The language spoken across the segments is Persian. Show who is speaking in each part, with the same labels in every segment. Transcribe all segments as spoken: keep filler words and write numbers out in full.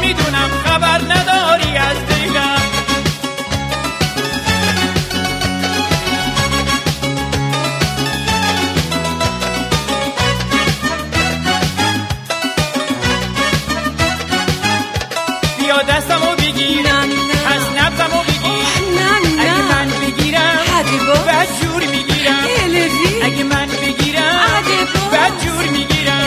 Speaker 1: میدونم خبر نداری از دلم. بیا دستمو بگیر از نبضمو بگیر، اگه من بگیرم بد جور میگیرم، اگه من بگیرم بد جور میگیرم.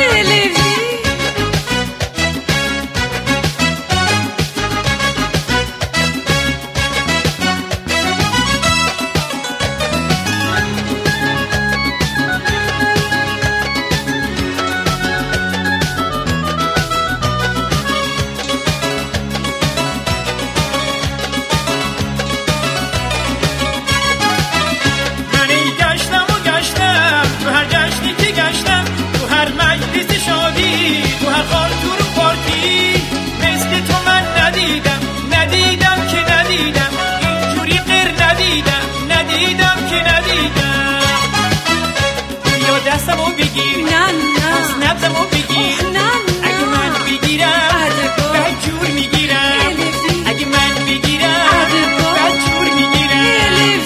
Speaker 1: دستمو بگیر از نبضمو بگیر، اگه من بگیرم بد جور میگیرم، اگه من بگیرم بد جور میگیرم.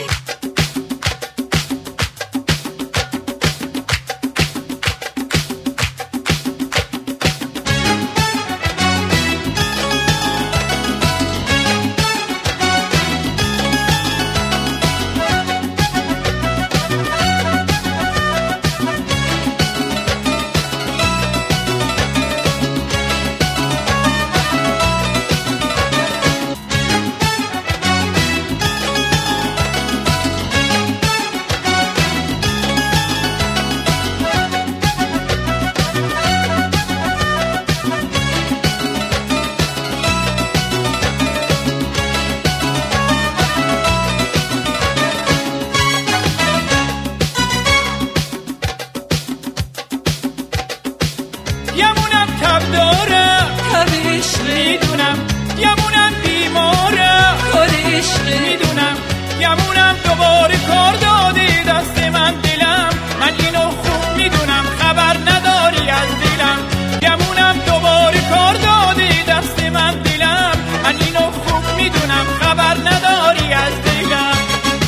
Speaker 1: یمونم تب داره تب عشق میدونم، یمونم بیماره کار عشق میدونم، یمونم دوباره کار داده دست من دلم، من اینو خوب میدونم خبر نداری از دلم. یمونم دوباره کار داده دست من دلم، من اینو خوب میدونم خبر نداری از دلم.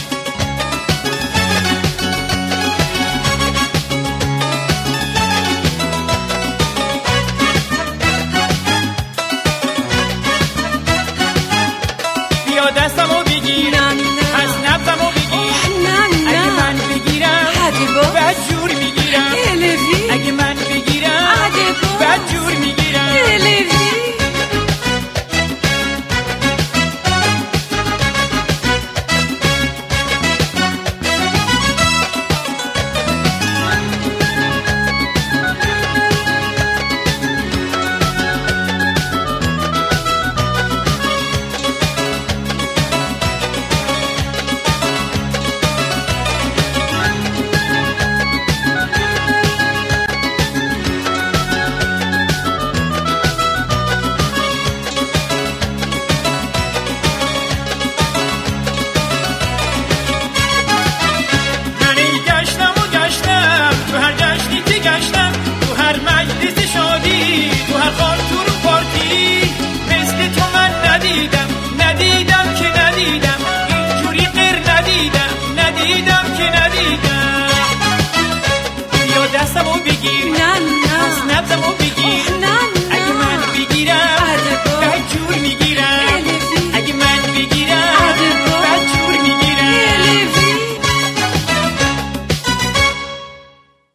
Speaker 1: دستمو بگیر از نبضمو بگیر، اگه من بگیرم بد جور میگیرم، اگه من بگیرم بد جور میگیرم. دستمو بگیر